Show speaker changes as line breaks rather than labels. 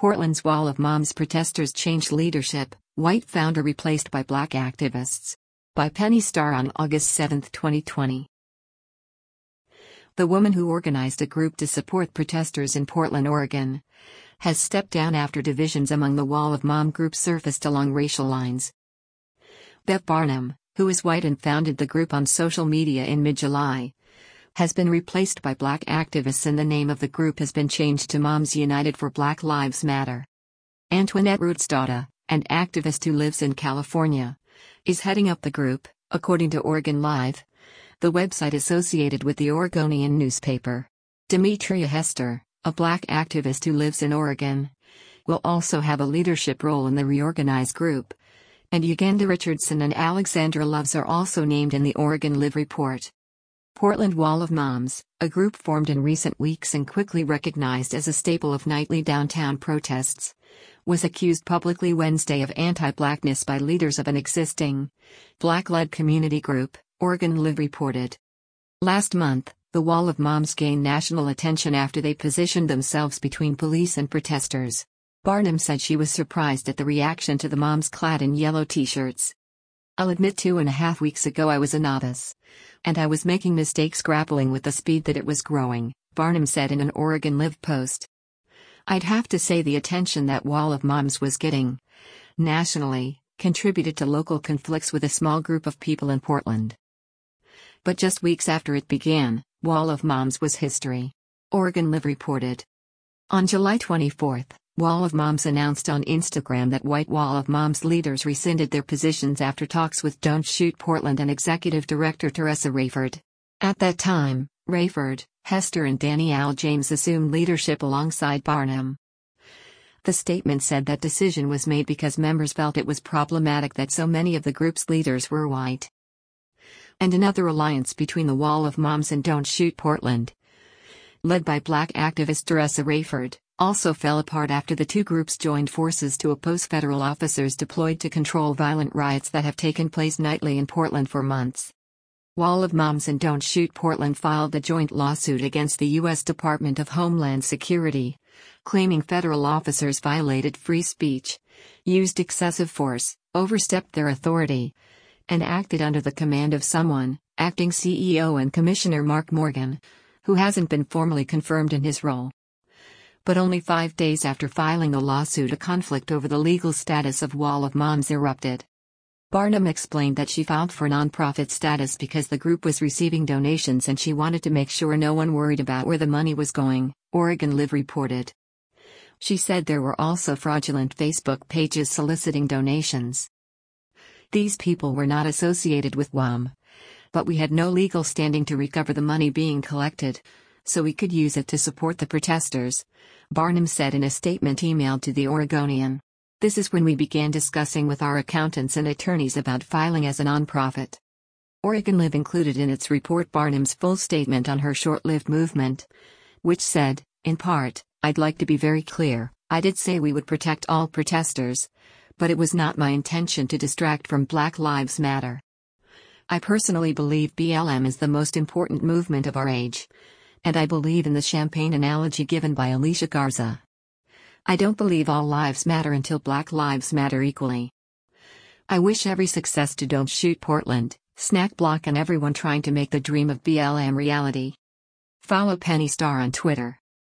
Portland's Wall of Moms protesters changed leadership, white founder replaced by black activists. By Penny Starr on August 7, 2020. The woman who organized a group to support protesters in Portland, Oregon, has stepped down after divisions among the Wall of Mom group surfaced along racial lines. Beth Barnum, who is white and founded the group on social media in mid-July, has been replaced by black activists, and the name of the group has been changed to Moms United for Black Lives Matter. Antoinette Rootsdottir, an activist who lives in California, is heading up the group, according to Oregon Live, the website associated with the Oregonian newspaper. Demetria Hester, a black activist who lives in Oregon, will also have a leadership role in the reorganized group, and Uganda Richardson and Alexandra Loves are also named in the Oregon Live report. Portland Wall of Moms, a group formed in recent weeks and quickly recognized as a staple of nightly downtown protests, was accused publicly Wednesday of anti-blackness by leaders of an existing, black-led community group, Oregon Live reported. Last month, the Wall of Moms gained national attention after they positioned themselves between police and protesters. Barnum said she was surprised at the reaction to the moms clad in yellow t-shirts. "I'll admit 2.5 weeks ago I was a novice, and I was making mistakes grappling with the speed that it was growing," Barnum said in an Oregon Live post. "I'd have to say the attention that Wall of Moms was getting, nationally, contributed to local conflicts with a small group of people in Portland. But just weeks after it began, Wall of Moms was history," Oregon Live reported. On July 24, Wall of Moms announced on Instagram that white Wall of Moms leaders rescinded their positions after talks with Don't Shoot Portland and Executive Director Teresa Rayford. At that time, Rayford, Hester and Danielle James assumed leadership alongside Barnum. The statement said that decision was made because members felt it was problematic that so many of the group's leaders were white. And another alliance between the Wall of Moms and Don't Shoot Portland, led by black activist Teresa Rayford, also fell apart after the two groups joined forces to oppose federal officers deployed to control violent riots that have taken place nightly in Portland for months. Wall of Moms and Don't Shoot Portland filed a joint lawsuit against the U.S. Department of Homeland Security, claiming federal officers violated free speech, used excessive force, overstepped their authority, and acted under the command of someone, acting CEO and Commissioner Mark Morgan, who hasn't been formally confirmed in his role. But only 5 days after filing the lawsuit, a conflict over the legal status of Wall of Moms erupted. Barnum explained that she filed for nonprofit status because the group was receiving donations and she wanted to make sure no one worried about where the money was going, Oregon Live reported. She said there were also fraudulent Facebook pages soliciting donations. "These people were not associated with WOM, but we had no legal standing to recover the money being collected, so we could use it to support the protesters," Barnum said in a statement emailed to the Oregonian. "This is when we began discussing with our accountants and attorneys about filing as a nonprofit." Oregon Live included in its report Barnum's full statement on her short-lived movement, which said, in part, "I'd like to be very clear, I did say we would protect all protesters, but it was not my intention to distract from Black Lives Matter. I personally believe BLM is the most important movement of our age. And I believe in the champagne analogy given by Alicia Garza. I don't believe all lives matter until Black Lives matter equally. I wish every success to Don't Shoot Portland, Snack Block and everyone trying to make the dream of BLM reality." Follow Penny Starr on Twitter.